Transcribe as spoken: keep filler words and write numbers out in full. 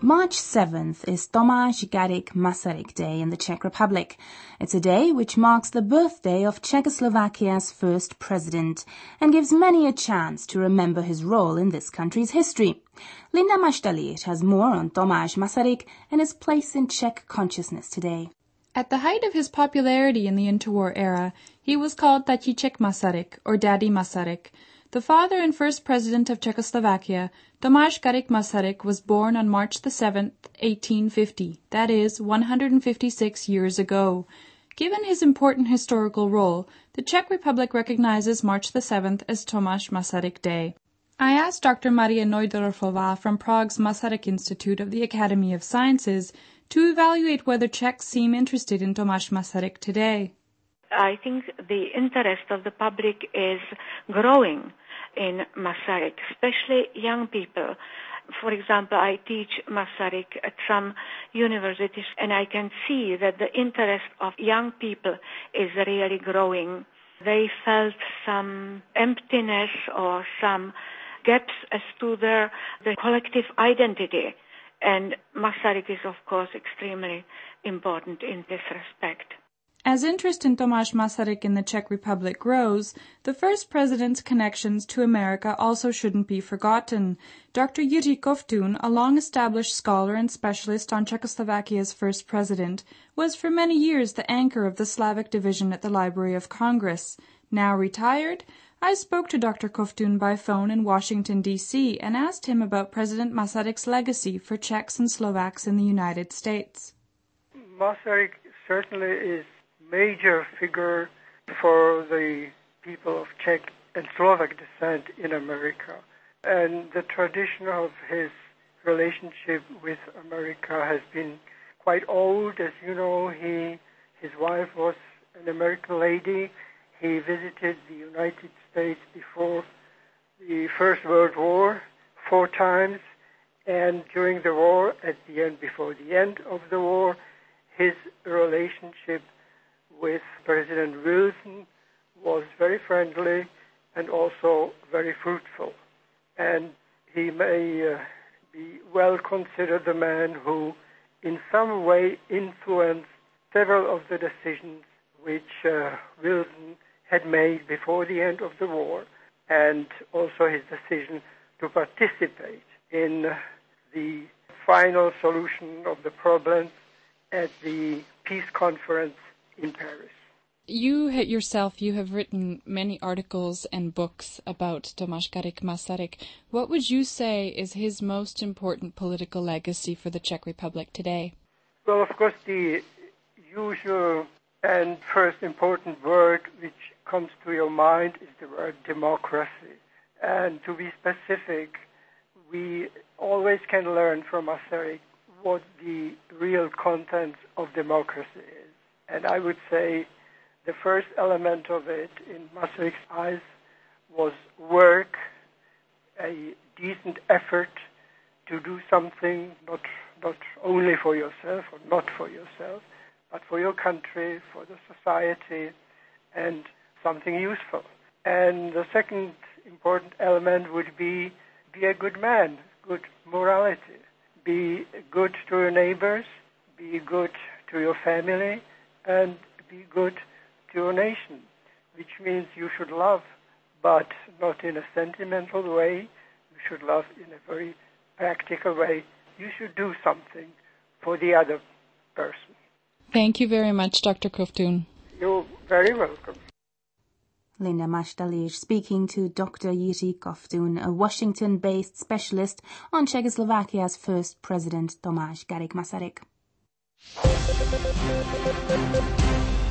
March seventh is Tomáš Garrigue Masaryk Day in the Czech Republic. It's a day which marks the birthday of Czechoslovakia's first president and gives many a chance to remember his role in this country's history. Linda Maštalíř has more on Tomáš Masaryk and his place in Czech consciousness today. At the height of his popularity in the interwar era, he was called Tatíček Masaryk, or Daddy Masaryk. The father and first president of Czechoslovakia, Tomáš Garrigue Masaryk, was born on March the seventh, eighteen fifty, that is, one hundred fifty-six years ago. Given his important historical role, the Czech Republic recognizes March the seventh as Tomáš Masaryk Day. I asked Doctor Maria Neudorfová from Prague's Masaryk Institute of the Academy of Sciences to evaluate whether Czechs seem interested in Tomáš Masaryk today. I think the interest of the public is growing in Masaryk, especially young people. For example, I teach Masaryk at some universities, and I can see that the interest of young people is really growing. They felt some emptiness or some gaps as to their the collective identity. And Masaryk is, of course, extremely important in this respect. As interest in Tomáš Masaryk in the Czech Republic grows, the first president's connections to America also shouldn't be forgotten. Doctor Jiří Kovtun, a long-established scholar and specialist on Czechoslovakia's first president, was for many years the anchor of the Slavic division at the Library of Congress. Now retired, I spoke to Doctor Kovtun by phone in Washington, D C and asked him about President Masaryk's legacy for Czechs and Slovaks in the United States. Masaryk certainly is major figure for the people of Czech and Slovak descent in America. And the tradition of his relationship with America has been quite old. As you know, he, his wife was an American lady. He visited the United States before the First World War four times. And during the war, at the end, before the end of the war, his relationship with President Wilson was very friendly and also very fruitful. And he may uh, be well considered the man who in some way influenced several of the decisions which uh, Wilson had made before the end of the war, and also his decision to participate in the final solution of the problems at the peace conference in Paris. You yourself, you have written many articles and books about Tomáš Garrigue Masaryk. What would you say is his most important political legacy for the Czech Republic today? Well, of course, the usual and first important word which comes to your mind is the word democracy. And to be specific, we always can learn from Masaryk what the real content of democracy is. And I would say the first element of it, in Masaryk's eyes, was work, a decent effort to do something not not only for yourself or not for yourself, but for your country, for the society, and something useful. And the second important element would be be a good man, good morality. Be good to your neighbors, be good to your family, and be good to your nation, which means you should love, but not in a sentimental way. You should love in a very practical way. You should do something for the other person. Thank you very much, Doctor Kovtun. You're very welcome. Linda Maštalíř speaking to Doctor Jiří Kovtun, a Washington-based specialist on Czechoslovakia's first president, Tomáš Garrigue Masaryk.